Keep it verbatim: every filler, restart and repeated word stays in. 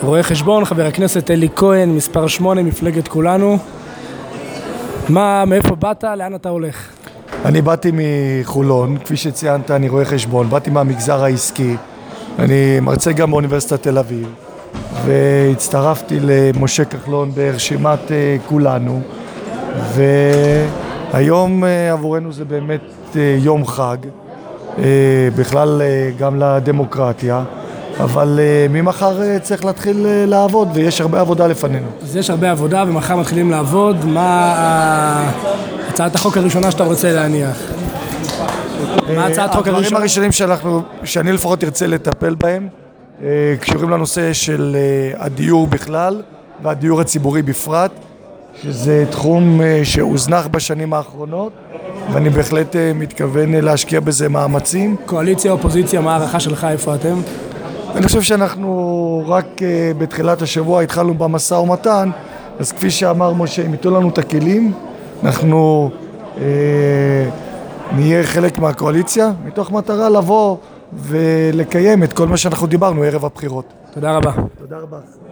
רואה חשבון, חבר הכנסת אלי כהן, מספר שמונה, מפלגת כולנו. מה, מאיפה באת? לאן אתה הולך? אני באתי מחולון, כפי שציינת, אני רואה חשבון, באתי מהמגזר העסקי, אני מרצה גם באוניברסיטת תל אביב, והצטרפתי למשה כחלון ברשימת כולנו, והיום עבורנו זה באמת יום חג, בכלל גם לדמוקרטיה, אבל ממחר צריך להתחיל לעבוד, ויש הרבה עבודה לפנינו. אז יש הרבה עבודה, ומחר מתחילים לעבוד. מה הצעת החוק הראשונה שאתה רוצה להניח? מה הצעת החוק הראשונה? הדברים הראשונים שאנחנו, שאני לפחות ארצה לטפל בהם, קשורים לנושא של הדיור בכלל, והדיור הציבורי בפרט, שזה תחום שהוזנח בשנים האחרונות, ואני בהחלט מתכוון להשקיע בזה מאמצים. קואליציה, אופוזיציה, מה הערכה שלך, איפה אתם? אני חושב שאנחנו רק בתחילת השבוע התחלנו במשא ומתן, אז כפי שאמר משה, אם ייתנו לנו את הכלים, אנחנו אה, נהיה חלק מהקואליציה, מתוך מטרה לבוא ולקיים את כל מה שאנחנו דיברנו ערב הבחירות. תודה רבה. תודה רבה.